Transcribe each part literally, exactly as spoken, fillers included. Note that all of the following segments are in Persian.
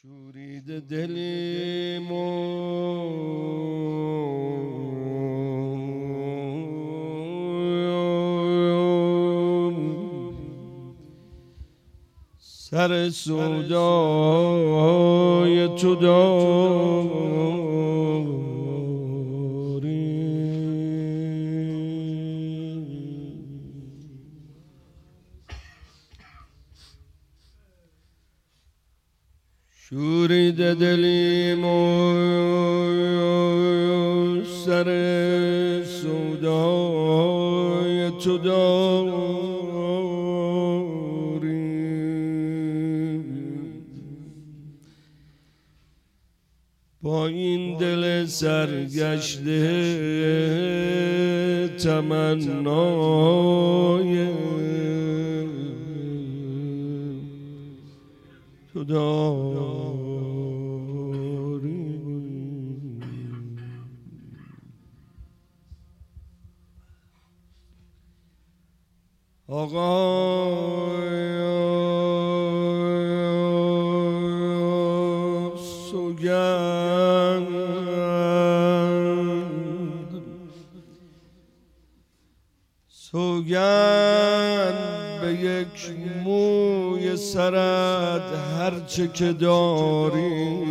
شورید دلیم و سر سودای تو داری. شورید دلیم و سر سودای تو داری. با این دل سرگشته تمنای تو داری. آقای سوگند سوگند به یک موی سرت هرچه که داری.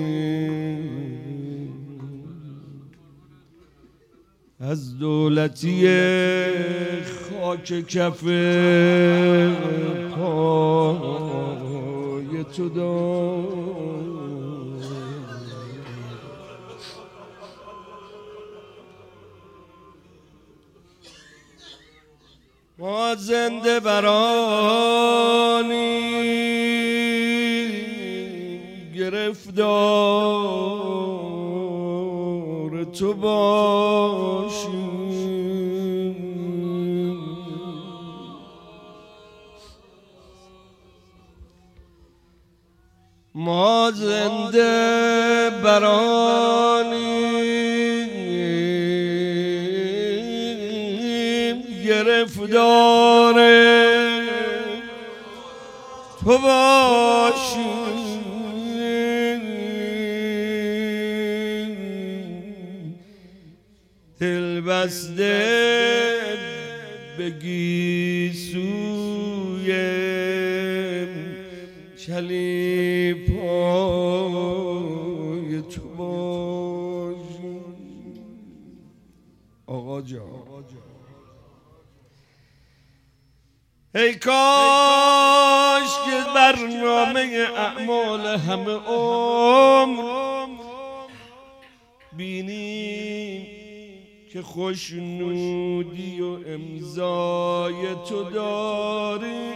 از دولتی خاک کف پای تو داری. ما زنده برانی گرفتار تو باشیم. ما زنده برانی گرفتار تو باشیم. دل بسته به گیسوی چلیپای تو باشیم. آقا جان ای کاش که برنامه اعمال همه عمر بینیم که خوشنودی و امضای تو داری.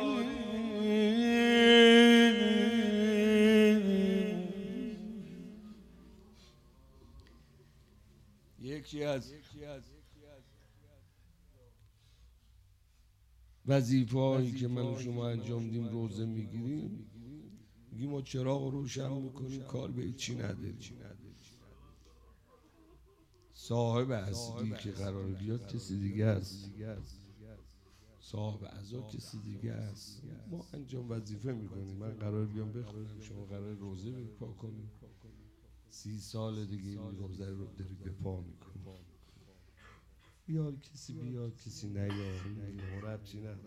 یکی از وظیفه‌هایی که من و شما انجام دیم روزه میگیریم، میگیم ما چراغ روشن میکنیم، کار به چی نداریم. صاحب اصلی که قرار بیاد کسی دیگه است، صاحب عزا کسی دیگه است. ما انجام وظیفه میکنیم. من قرار بیام بخونم، شما قرار روزه پا کنیم. سی سال دیگه این روزه رو دارید به پا میکنیم. بیار کسی بیاد کسی نیاد، مربچی نه.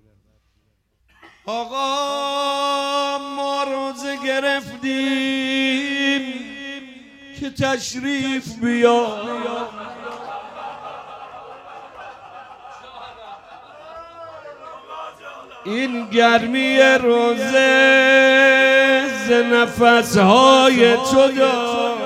آقا ما روزه گرفتیم که تشریف بیار. این گرمی روزه ز نفسهای تو داری.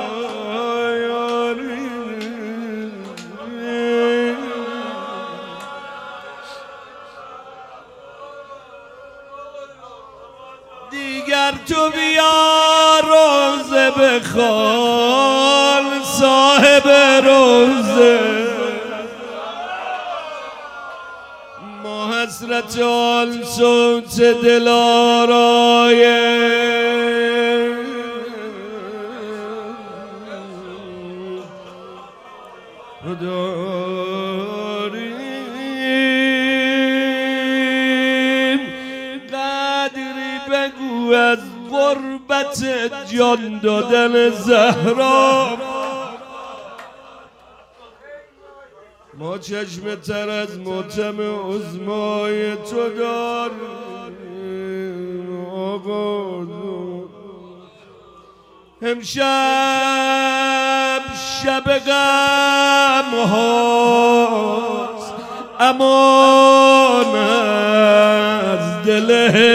دیگر تو بیا روزه بخوان صاحب روزه. ما حسرت آن صوت دلارای داریم. قدری بگو از غربت جان دادن زهرا ما چشم تر از ماتم عظمای تو داریم آقا امشب شب غم هاست امان از دل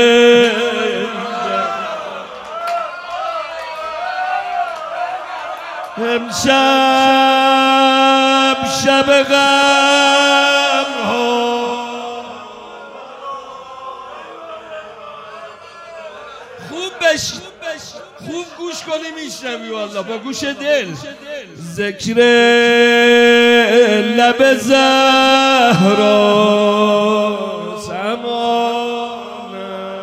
امشب شب غم هاست خوب بشید خوب گوش کنی میشنوی والله با گوش دل ذکر لب زهرا سمان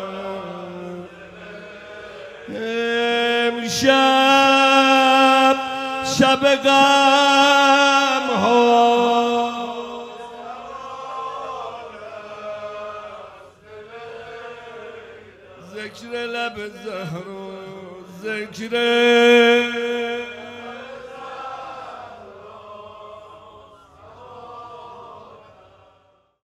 امشب شب غم ها ذکر لب زهرا ذکر